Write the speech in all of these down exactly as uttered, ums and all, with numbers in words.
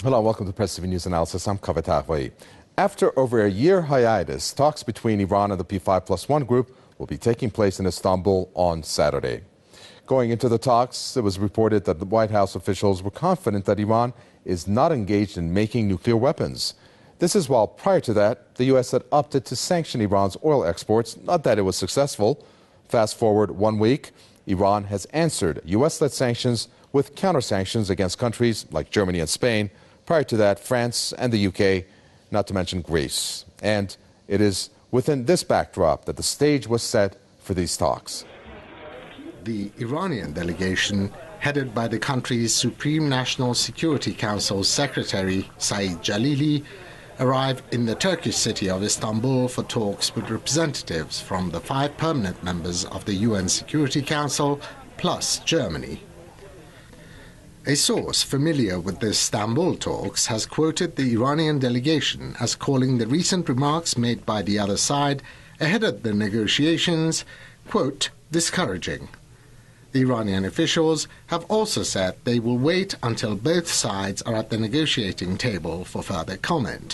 Hello, welcome to Press T V News Analysis. I'm Kaveh Taghi. After over a year hiatus, talks between Iran and the P five plus one group will be taking place in Istanbul on Saturday. Going into the talks, it was reported that the White House officials were confident that Iran is not engaged in making nuclear weapons. This is while prior to that, the U S had opted to sanction Iran's oil exports, not that it was successful. Fast forward one week, Iran has answered U S-led sanctions with counter-sanctions against countries like Germany and Spain. Prior to that, France and the U K, not to mention Greece. And it is within this backdrop that the stage was set for these talks. The Iranian delegation, headed by the country's Supreme National Security Council Secretary Saeed Jalili, arrived in the Turkish city of Istanbul for talks with representatives from the five permanent members of the U N Security Council, plus Germany. A source familiar with the Istanbul talks has quoted the Iranian delegation as calling the recent remarks made by the other side ahead of the negotiations, quote, discouraging. The Iranian officials have also said they will wait until both sides are at the negotiating table for further comment.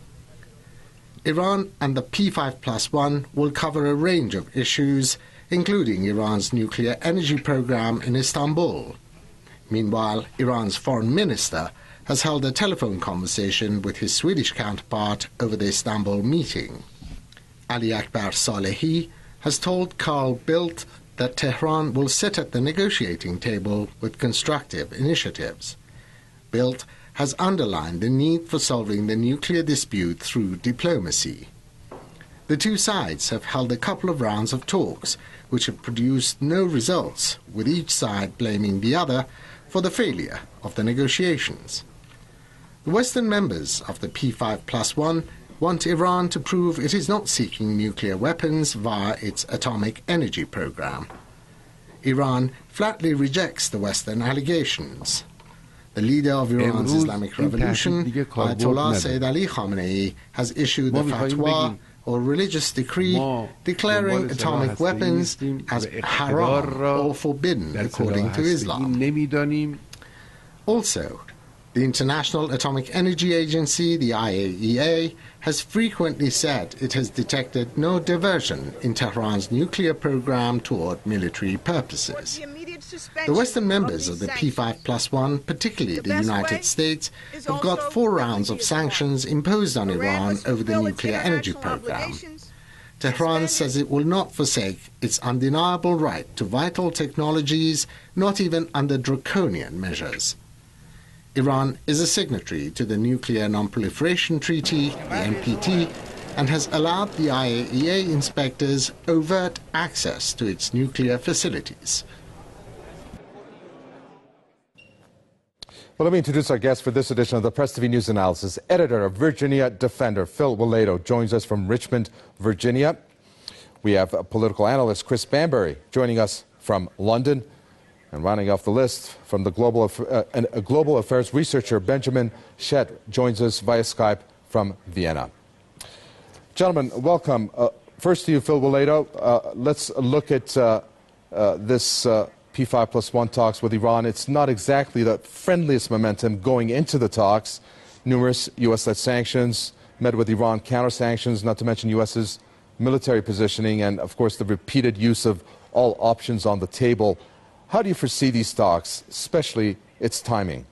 Iran and the P five plus one will cover a range of issues, including Iran's nuclear energy program in Istanbul. Meanwhile, Iran's foreign minister has held a telephone conversation with his Swedish counterpart over the Istanbul meeting. Ali Akbar Salehi has told Carl Bildt that Tehran will sit at the negotiating table with constructive initiatives. Bildt has underlined the need for solving the nuclear dispute through diplomacy. The two sides have held a couple of rounds of talks, which have produced no results, with each side blaming the other for the failure of the negotiations. The Western members of the P five plus one want Iran to prove it is not seeking nuclear weapons via its atomic energy program. Iran flatly rejects the Western allegations. The leader of Iran's Islamic Revolution, Ayatollah Sayyid Ali Khamenei, has issued a fatwa or religious decree declaring atomic weapons as haram or forbidden according to Islam. Also, the International Atomic Energy Agency, the I A E A, has frequently said it has detected no diversion in Tehran's nuclear program toward military purposes. The Western members of the P five plus one, particularly the United States, have got four rounds of sanctions imposed on Iran over the nuclear energy program. Tehran says it will not forsake its undeniable right to vital technologies, not even under draconian measures. Iran is a signatory to the Nuclear Non-Proliferation Treaty, the N P T, and has allowed the I A E A inspectors overt access to its nuclear facilities. Well, let me introduce our guest for this edition of the Press T V News Analysis. Editor of Virginia Defender, Phil Walado, joins us from Richmond, Virginia. We have a political analyst, Chris Bambury, joining us from London. And rounding off the list, from the Global, uh, a global affairs researcher, Benjamin Schett, joins us via Skype from Vienna. Gentlemen, welcome. Uh, first to you, Phil Walado. Uh, let's look at uh, uh, this uh, P five plus one talks with Iran. It's not exactly the friendliest momentum going into the talks. Numerous U S-led sanctions, met with Iran counter-sanctions, not to mention U S's military positioning, and, of course, the repeated use of all options on the table. How do you foresee these talks, especially its timing?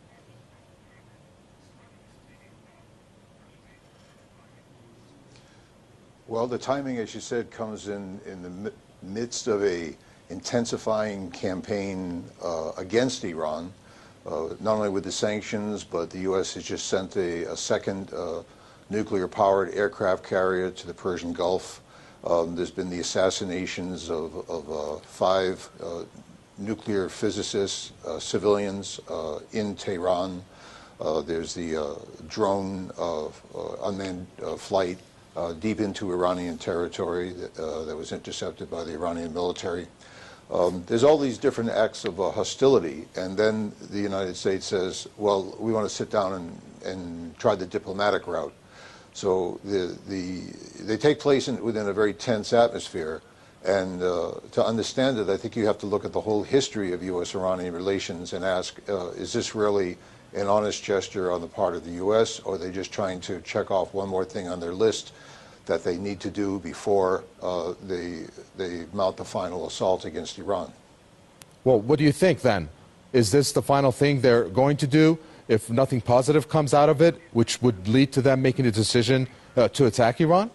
Well, the timing, as you said, comes in, in the midst of a intensifying campaign uh, against Iran, uh, not only with the sanctions, but the U S has just sent a, a second uh, nuclear-powered aircraft carrier to the Persian Gulf. Um, there's been the assassinations of, of uh, five uh, nuclear physicists, uh, civilians uh, in Tehran. Uh, there's the uh, drone uh, uh, unmanned uh, flight uh, deep into Iranian territory that, uh, that was intercepted by the Iranian military. Um, there's all these different acts of uh, hostility, and then the United States says, well, we want to sit down and, and try the diplomatic route. So the, the, they take place in, within a very tense atmosphere, And uh, to understand it, I think you have to look at the whole history of U S Iranian relations and ask, uh, is this really an honest gesture on the part of the U S, or are they just trying to check off one more thing on their list that they need to do before uh, they, they mount the final assault against Iran? Well, what do you think then? Is this the final thing they're going to do if nothing positive comes out of it, which would lead to them making a decision uh, to attack Iran?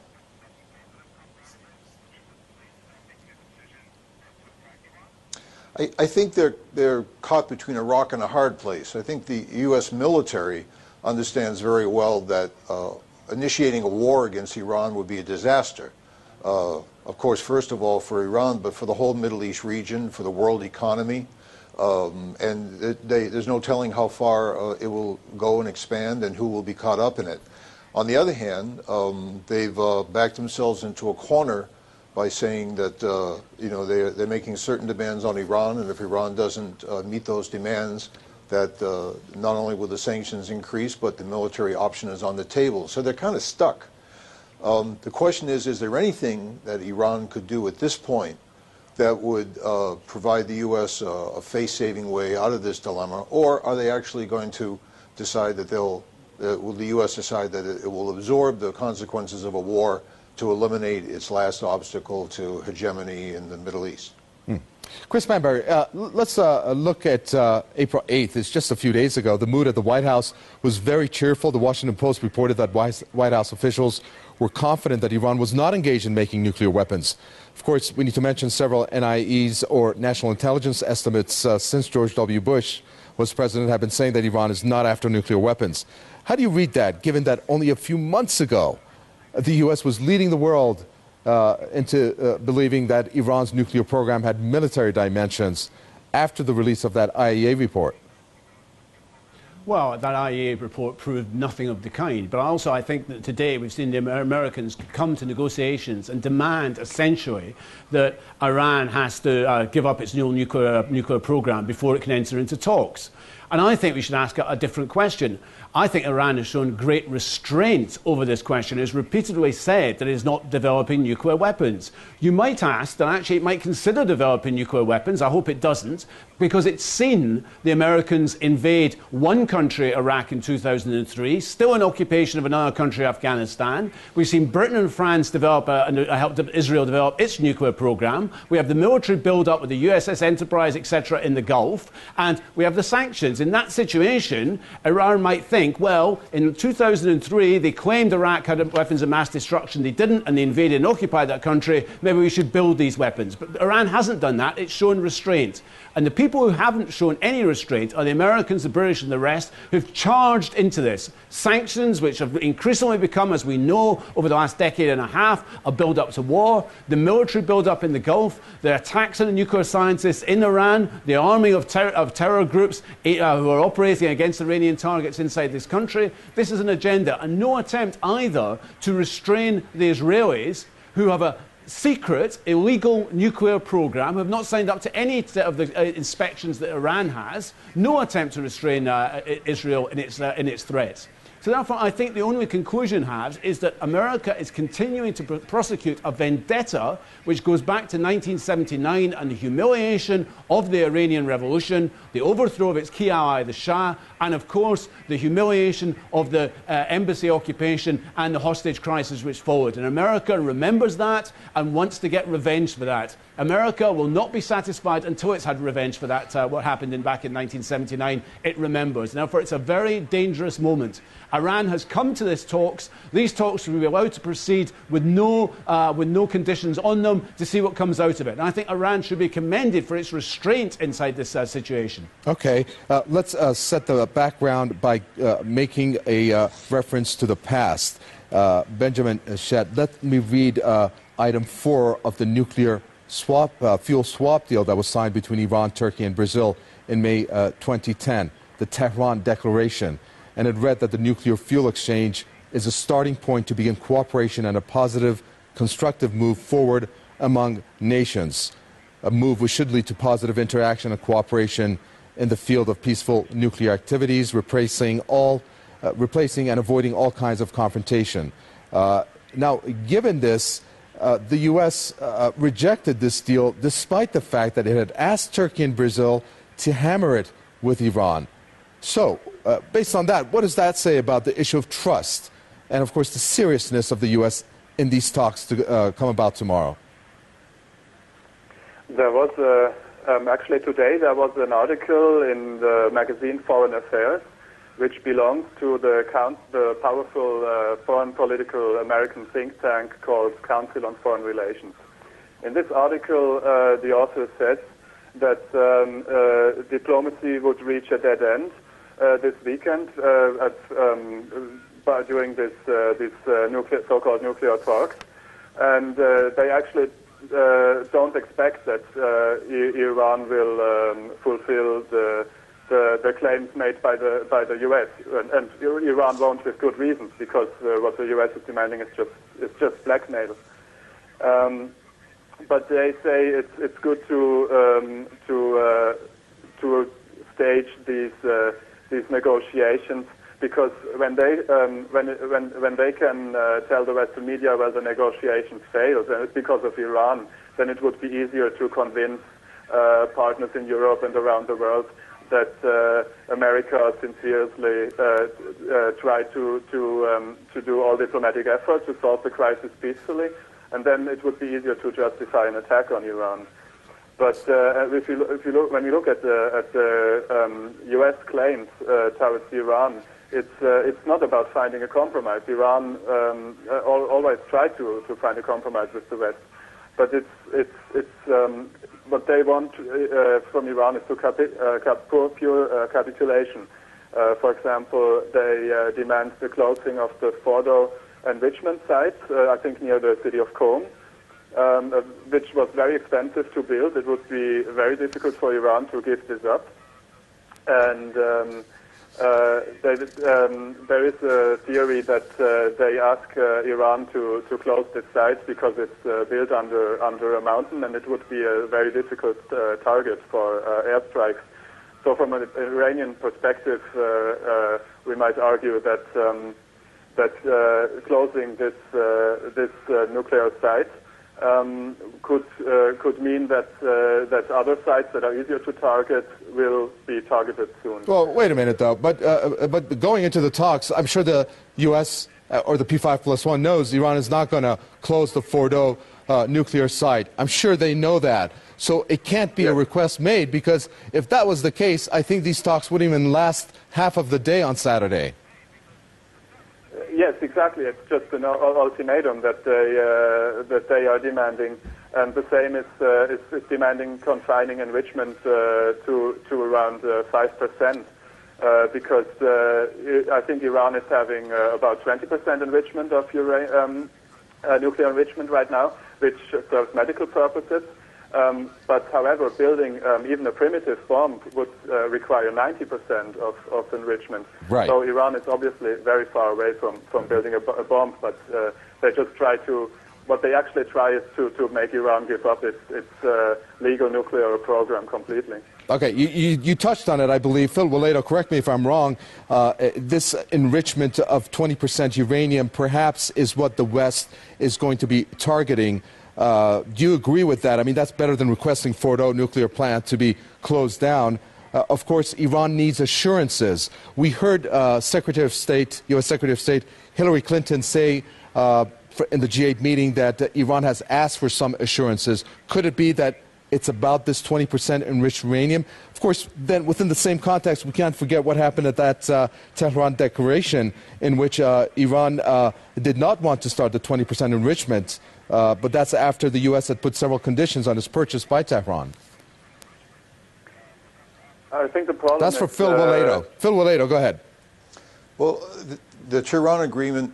I, I think they're, they're caught between a rock and a hard place. I think the U S military understands very well that uh, initiating a war against Iran would be a disaster. Uh, of course, first of all for Iran, but for the whole Middle East region, for the world economy. Um, and it, they, there's no telling how far uh, it will go and expand and who will be caught up in it. On the other hand, um, they've uh, backed themselves into a corner by saying that uh, you know they're, they're making certain demands on Iran, and if Iran doesn't uh, meet those demands, that uh, not only will the sanctions increase, but the military option is on the table. So they're kind of stuck. Um, the question is, is there anything that Iran could do at this point that would uh, provide the U S uh, a face-saving way out of this dilemma, or are they actually going to decide that they'll, uh, will the U S decide that it, it will absorb the consequences of a war to eliminate its last obstacle to hegemony in the Middle East? Hmm. Chris Manbury, uh, let's uh, look at uh, April eighth. It's just a few days ago. The mood at the White House was very cheerful. The Washington Post reported that White House officials were confident that Iran was not engaged in making nuclear weapons. Of course, we need to mention several N I Es or national intelligence estimates uh, since George W. Bush was president have been saying that Iran is not after nuclear weapons. How do you read that, given that only a few months ago the U S was leading the world uh, into uh, believing that Iran's nuclear program had military dimensions after the release of that I A E A report? Well, that I A E A report proved nothing of the kind. But also, I think that today we've seen the Americans come to negotiations and demand, essentially, that Iran has to uh, give up its new nuclear, nuclear program before it can enter into talks. And I think we should ask a, a different question. I think Iran has shown great restraint over this question. It has repeatedly said that it is not developing nuclear weapons. You might ask that actually it might consider developing nuclear weapons. I hope it doesn't, because it's seen the Americans invade one country, Iraq, in two thousand three, still in occupation of another country, Afghanistan. We've seen Britain and France develop a, and help Israel develop its nuclear program. We have the military build-up with the U S S Enterprise, et cetera, in the Gulf, and we have the sanctions. In that situation, Iran might think, well, in two thousand three, they claimed Iraq had weapons of mass destruction. They didn't, and they invaded and occupied that country. Maybe we should build these weapons. But Iran hasn't done that. It's shown restraint. And the people who haven't shown any restraint are the Americans, the British, and the rest who've charged into this. Sanctions, which have increasingly become, as we know, over the last decade and a half, a build-up to war, the military build-up in the Gulf, the attacks on the nuclear scientists in Iran, the arming of, ter of terror groups uh, who are operating against Iranian targets inside this country. This is an agenda, and no attempt either to restrain the Israelis, who have a secret, illegal nuclear program, have not signed up to any of the uh, inspections that Iran has. No attempt to restrain uh, Israel in its, uh, in its threats. So therefore, I think the only conclusion has is that America is continuing to pr prosecute a vendetta which goes back to nineteen seventy-nine and the humiliation of the Iranian Revolution, the overthrow of its key ally, the Shah, and of course, the humiliation of the uh, embassy occupation and the hostage crisis which followed. And America remembers that and wants to get revenge for that. America will not be satisfied until it's had revenge for that, uh, what happened in, back in nineteen seventy-nine. It remembers. Therefore, it's a very dangerous moment. Iran has come to these talks. These talks will be allowed to proceed with no, uh, with no conditions on them to see what comes out of it. And I think Iran should be commended for its restraint inside this uh, situation. Okay, uh, let's uh, set the background by uh, making a uh, reference to the past. Uh, Benjamin Shedd, let me read uh, item four of the nuclear swap, uh, fuel swap deal that was signed between Iran, Turkey, and Brazil in May uh, twenty ten, the Tehran Declaration. And it read that the nuclear fuel exchange is a starting point to begin cooperation and a positive, constructive move forward among nations, a move which should lead to positive interaction and cooperation in the field of peaceful nuclear activities, replacing all, uh, replacing and avoiding all kinds of confrontation. Uh, now, given this, uh, the U S uh, rejected this deal despite the fact that it had asked Turkey and Brazil to hammer it with Iran. So, uh, based on that, what does that say about the issue of trust and, of course, the seriousness of the U S in these talks to uh, come about tomorrow? There was uh, um, actually today there was an article in the magazine Foreign Affairs, which belongs to the, count, the powerful uh, foreign political American think tank called Council on Foreign Relations. In this article, uh, the author says that um, uh, diplomacy would reach a dead end uh, this weekend uh, at, um, by, during this, uh, this uh, nuclear, so-called nuclear talks, and uh, they actually uh, don't expect that uh, I Iran will um, fulfill the The, the claims made by the by the U S and, and Iran won't with good reasons, because uh, what the U S is demanding is just is just blackmail. Um, but they say it's it's good to um, to uh, to stage these uh, these negotiations, because when they um, when when when they can uh, tell the Western media, well, the negotiations failed and it's because of Iran, then it would be easier to convince uh, partners in Europe and around the world that uh, America sincerely uh, uh, tried to to um, to do all diplomatic efforts to solve the crisis peacefully, and then it would be easier to justify an attack on Iran. But uh, if you if you look when you look at the at the um, U S claims uh, towards Iran, it's uh, it's not about finding a compromise. Iran um, al always tried to to find a compromise with the West, but it's it's it's um, what they want uh, from Iran is to capi uh, cap pure, pure uh, capitulation. Uh, for example, they uh, demand the closing of the Fordo enrichment site, uh, I think near the city of Qom, um, uh, which was very expensive to build. It would be very difficult for Iran to give this up. And um, uh, they, um, there is a theory that uh, they ask uh, Iran to, to close this site because it's uh, built under under a mountain, and it would be a very difficult uh, target for uh, airstrikes. So from an Iranian perspective, uh, uh, we might argue that um, that uh, closing this uh, this uh, nuclear site um, could uh, could mean that uh, that other sites that are easier to target will be targeted soon. Well, wait a minute though. But uh, but going into the talks, I'm sure the U S uh, or the P five plus one knows Iran is not going to close the Fordo uh, nuclear site. I'm sure they know that. So it can't be yes. a request made, because if that was the case, I think these talks wouldn't even last half of the day on Saturday. Yes, exactly. It's just an ultimatum that they uh, that they are demanding, and the same is uh, is, is demanding confining enrichment uh, to to around five uh, percent, uh, because uh, I think Iran is having uh, about twenty percent enrichment of ura um, uh, nuclear enrichment right now, which serves medical purposes. Um, but however, building um, even a primitive bomb would uh, require ninety percent of, of enrichment. Right. So Iran is obviously very far away from, from building a, a bomb, but uh, they just try to, what they actually try is to, to make Iran give up its, its uh, legal nuclear program completely. Okay, you, you, you touched on it, I believe. Phil Waledo, correct me if I'm wrong. Uh, this enrichment of twenty percent uranium perhaps is what the West is going to be targeting. Uh, do you agree with that? I mean, that's better than requesting Fordo nuclear plant to be closed down. Uh, of course, Iran needs assurances. We heard uh, Secretary of State, U S Secretary of State Hillary Clinton say uh, in the G eight meeting that uh, Iran has asked for some assurances. Could it be that it's about this twenty percent enriched uranium? Of course, then within the same context, we can't forget what happened at that uh, Tehran declaration, in which uh, Iran uh, did not want to start the twenty percent enrichment. Uh, but that's after the U S had put several conditions on its purchase by Tehran. I think the problem That's for is, Phil uh, Waledo. Phil Waledo, go ahead. Well, the, the Tehran agreement,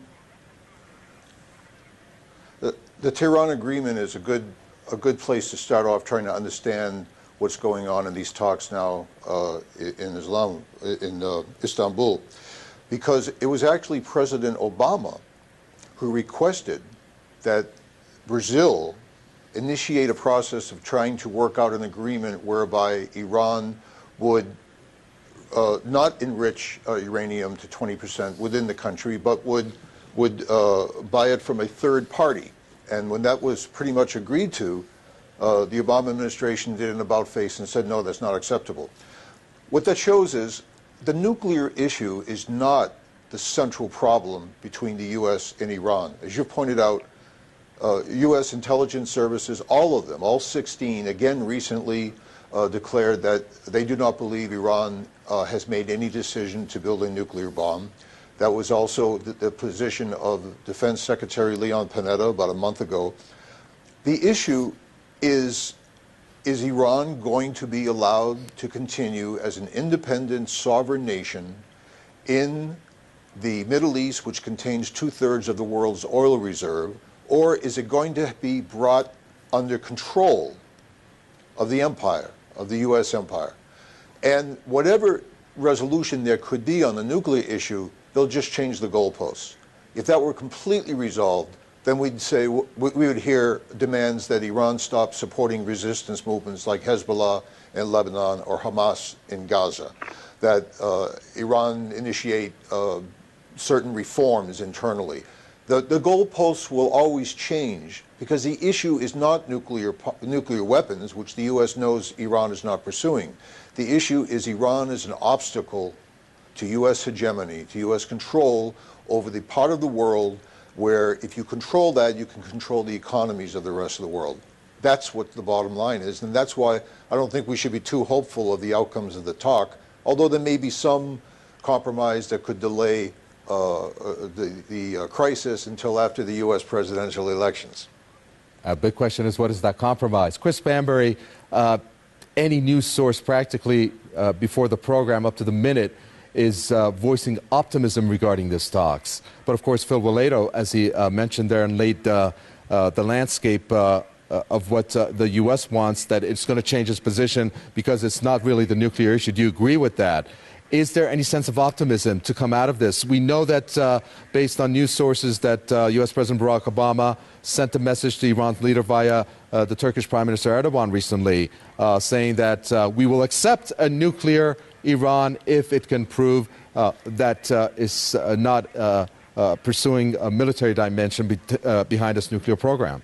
the, the Tehran agreement is a good, a good place to start off trying to understand what's going on in these talks now uh, in Islam, in uh, Istanbul, because it was actually President Obama who requested that Brazil initiate a process of trying to work out an agreement whereby Iran would uh, not enrich uh, uranium to twenty percent within the country, but would would uh, buy it from a third party. And when that was pretty much agreed to, uh, the Obama administration did an about-face and said, no, that's not acceptable. What that shows is the nuclear issue is not the central problem between the U S and Iran. As you pointed out, uh, U S intelligence services, all of them, all sixteen, again recently uh, declared that they do not believe Iran uh, has made any decision to build a nuclear bomb. That was also the, the position of Defense Secretary Leon Panetta about a month ago. The issue is, is Iran going to be allowed to continue as an independent sovereign nation in the Middle East, which contains two-thirds of the world's oil reserve, or is it going to be brought under control of the empire, of the U S empire? And whatever resolution there could be on the nuclear issue, they'll just change the goalposts. If that were completely resolved, then we'd say, we would hear demands that Iran stop supporting resistance movements like Hezbollah in Lebanon or Hamas in Gaza, that uh, Iran initiate uh, certain reforms internally. The, the goalposts will always change because the issue is not nuclear, nuclear weapons, which the U S knows Iran is not pursuing. The issue is Iran is an obstacle to U S hegemony, to U S control over the part of the world where if you control that, you can control the economies of the rest of the world. That's what the bottom line is, and that's why I don't think we should be too hopeful of the outcomes of the talk, although there may be some compromise that could delay uh, uh, the, the uh, crisis until after the U S presidential elections. A big question is, what is that compromise? Chris Bambury, uh, any news source practically uh, before the program up to the minute is uh, voicing optimism regarding these talks. But of course, Phil Waledo, as he uh, mentioned there and laid uh, uh, the landscape uh, uh, of what uh, the U S wants, that it's going to change its position because it's not really the nuclear issue. Do you agree with that? Is there any sense of optimism to come out of this? We know that, uh, based on news sources, that uh, U S President Barack Obama sent a message to Iran's leader via uh, the Turkish Prime Minister Erdogan recently, uh, saying that uh, we will accept a nuclear Iran if it can prove uh, that uh, is uh, not uh, uh, pursuing a military dimension be uh, behind its nuclear program.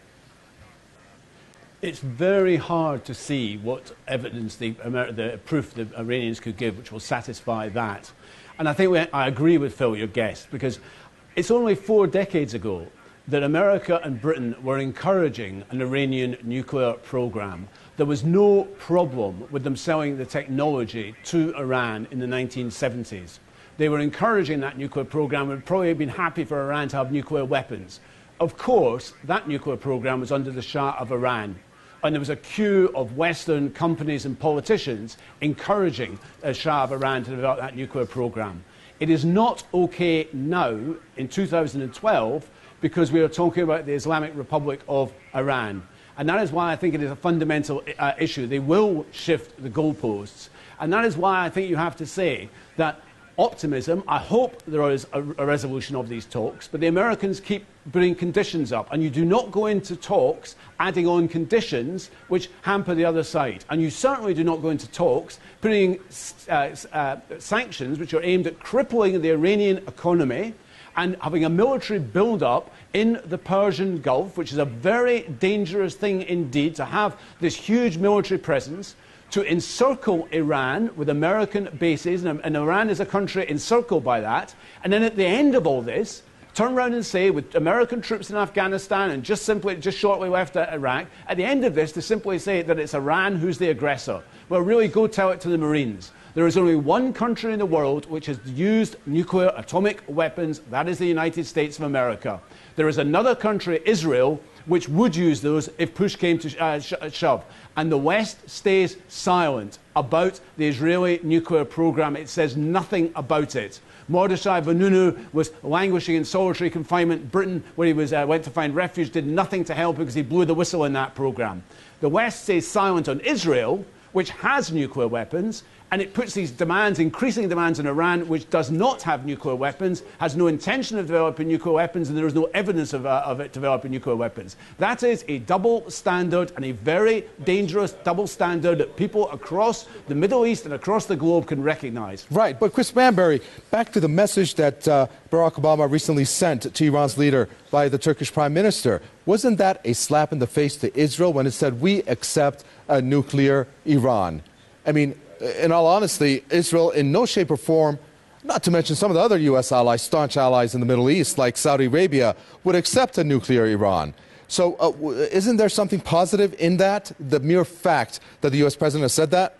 It's very hard to see what evidence, the, Amer the proof the Iranians could give which will satisfy that. And I think we, I agree with Phil, your guest, because it's only four decades ago that America and Britain were encouraging an Iranian nuclear program. There was no problem with them selling the technology to Iran in the nineteen seventies. They were encouraging that nuclear program and would probably have been happy for Iran to have nuclear weapons. Of course, that nuclear program was under the Shah of Iran. And there was a queue of Western companies and politicians encouraging the Shah of Iran to develop that nuclear program. It is not okay now, in two thousand twelve, because we are talking about the Islamic Republic of Iran. And that is why I think it is a fundamental uh, issue. They will shift the goalposts. And that is why I think you have to say that optimism, I hope there is a, a resolution of these talks, but the Americans keep putting conditions up. And you do not go into talks adding on conditions which hamper the other side. And you certainly do not go into talks putting uh, uh, sanctions which are aimed at crippling the Iranian economy and having a military build-up in the Persian Gulf, which is a very dangerous thing indeed, to have this huge military presence, to encircle Iran with American bases, and, and Iran is a country encircled by that, and then at the end of all this, turn around and say, with American troops in Afghanistan and just simply, just shortly left Iraq, at the end of this, to simply say that it's Iran who's the aggressor. Well, really, go tell it to the Marines. There is only one country in the world which has used nuclear atomic weapons. That is the United States of America. There is another country, Israel, which would use those if push came to uh, sh shove. And the West stays silent about the Israeli nuclear program. It says nothing about it. Mordechai Vanunu was languishing in solitary confinement. Britain, where he was, uh, went to find refuge, did nothing to help because he blew the whistle in that program. The West stays silent on Israel, which has nuclear weapons, And it puts these demands, increasing demands on Iran, which does not have nuclear weapons, has no intention of developing nuclear weapons, and there is no evidence of, uh, of it developing nuclear weapons. That is a double standard, and a very dangerous double standard that people across the Middle East and across the globe can recognize. Right, but Chris Manbury, back to the message that uh, Barack Obama recently sent to Iran's leader by the Turkish Prime Minister. Wasn't that a slap in the face to Israel when it said, we accept a nuclear Iran? I mean, in all honesty, Israel in no shape or form, not to mention some of the other U S allies, staunch allies in the Middle East, like Saudi Arabia, would accept a nuclear Iran. So uh, isn't there something positive in that, the mere fact that the U S president has said that?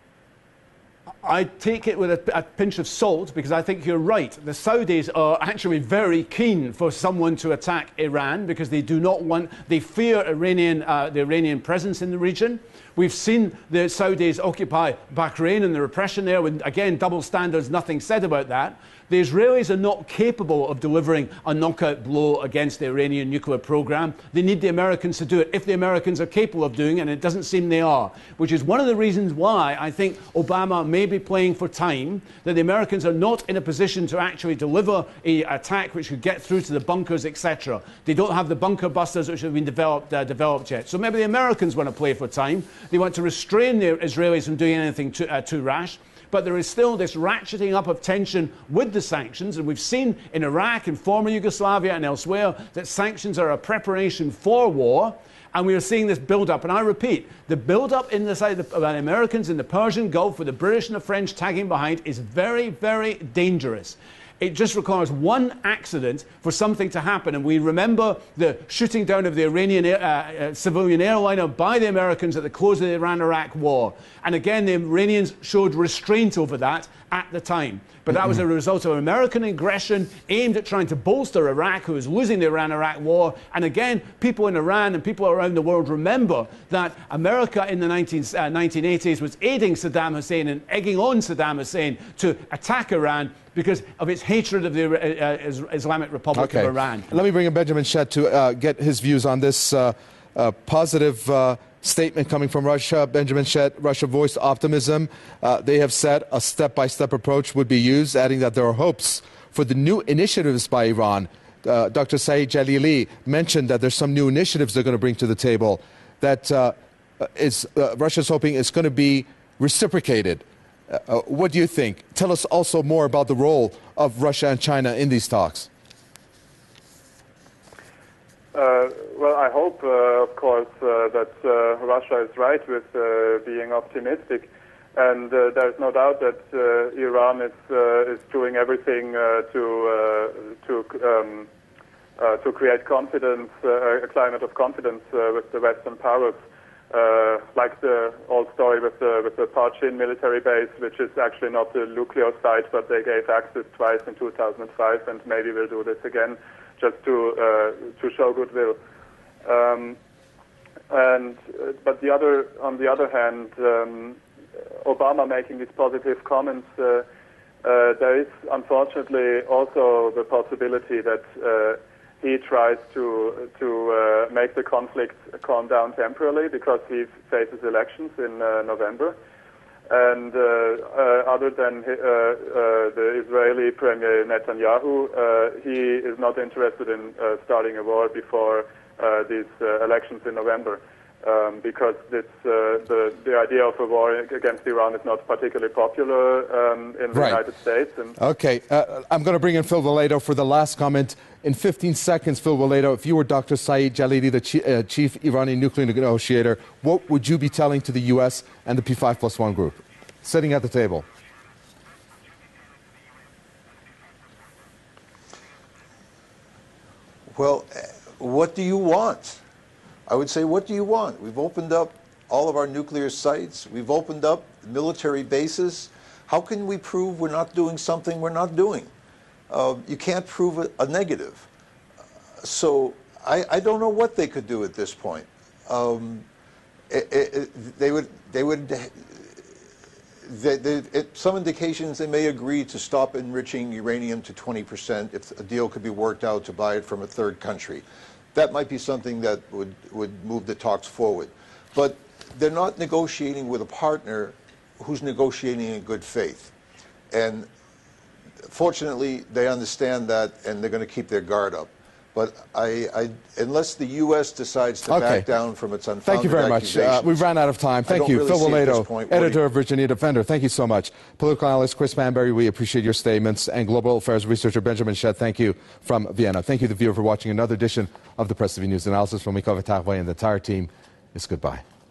I take it with a, a pinch of salt, because I think you're right. The Saudis are actually very keen for someone to attack Iran, because they do not want, they fear Iranian, uh, the Iranian presence in the region. We've seen the Saudis occupy Bahrain and the repression there, with, again, double standards, nothing said about that. The Israelis are not capable of delivering a knockout blow against the Iranian nuclear program. They need the Americans to do it, if the Americans are capable of doing it, and it doesn't seem they are, which is one of the reasons why I think Obama may be playing for time, that the Americans are not in a position to actually deliver an attack which could get through to the bunkers, et cetera. They don't have the bunker busters which have been developed, uh, developed yet. So maybe the Americans want to play for time. They want to restrain the Israelis from doing anything too, uh, too rash. But there is still this ratcheting up of tension with the sanctions, and we've seen in Iraq and former Yugoslavia and elsewhere that sanctions are a preparation for war, and we are seeing this build-up. And I repeat, the build-up in the side of the Americans in the Persian Gulf, with the British and the French tagging behind, is very, very dangerous. It just requires one accident for something to happen. And we remember the shooting down of the Iranian uh, uh, civilian airliner by the Americans at the close of the Iran-Iraq war. And again, the Iranians showed restraint over that at the time. But that was a result of American aggression aimed at trying to bolster Iraq, who was losing the Iran-Iraq war. And again, people in Iran and people around the world remember that America in the nineteen eighties was aiding Saddam Hussein and egging on Saddam Hussein to attack Iran because of its hatred of the uh, Islamic Republic okay. of Iran. Let me bring in Benjamin Shett to uh, get his views on this uh, uh, positive uh, statement coming from Russia. Benjamin Shett, Russia voiced optimism. Uh, they have said a step-by-step approach would be used, adding that there are hopes for the new initiatives by Iran. Uh, Doctor Saeed Jalili mentioned that there's some new initiatives they're going to bring to the table that uh, is, uh, Russia's hoping is going to be reciprocated. Uh, what do you think? Tell us also more about the role of Russia and China in these talks. Uh, well, I hope, uh, of course, uh, that uh, Russia is right with uh, being optimistic, and uh, there is no doubt that uh, Iran is uh, is doing everything uh, to uh, to um, uh, to create confidence, uh, a climate of confidence uh, with the Western powers. Uh, like the old story with the with the Parchin military base, which is actually not the nuclear site, but they gave access twice in two thousand five, and maybe we'll do this again, just to uh, to show goodwill. Um, and uh, but the other, on the other hand, um, Obama making these positive comments, uh, uh, there is unfortunately also the possibility that uh, he tries to to uh, make the conflict calm down temporarily because he faces elections in uh, November. And uh, uh, other than uh, uh, the Israeli Premier Netanyahu, uh, he is not interested in uh, starting a war before uh, these uh, elections in November. Um, because this, uh, the, the idea of a war against Iran is not particularly popular um, in the right. United States. And okay, uh, I'm going to bring in Phil Valledo for the last comment. In fifteen seconds, Phil Valledo, if you were Doctor Saeed Jalili, the chi uh, chief Iranian nuclear negotiator, what would you be telling to the U S and the P five plus one group, sitting at the table? Well, what do you want? I would say, what do you want? We've opened up all of our nuclear sites. We've opened up military bases. How can we prove we're not doing something we're not doing? Uh, you can't prove a, a negative. So I, I don't know what they could do at this point. Um, it, it, they would, they would, they, they, it, some indications they may agree to stop enriching uranium to twenty percent if a deal could be worked out to buy it from a third country. That might be something that would, would move the talks forward. But they're not negotiating with a partner who's negotiating in good faith. And fortunately, they understand that, and they're going to keep their guard up. But I, I, unless the U S decides to Okay. back down from its unfounded Thank you very much. Uh, accusations, we've ran out of time. I Thank don't you. really Phil see at this Waledo, point what editor he- of Virginia Defender. Thank you so much. Political analyst Chris Banbury, we appreciate your statements. And global affairs researcher Benjamin Shedd, thank you from Vienna. Thank you, the viewer, for watching another edition of the Press T V News Analysis. From me, Kaveh Taghweh, and the entire team, it's goodbye.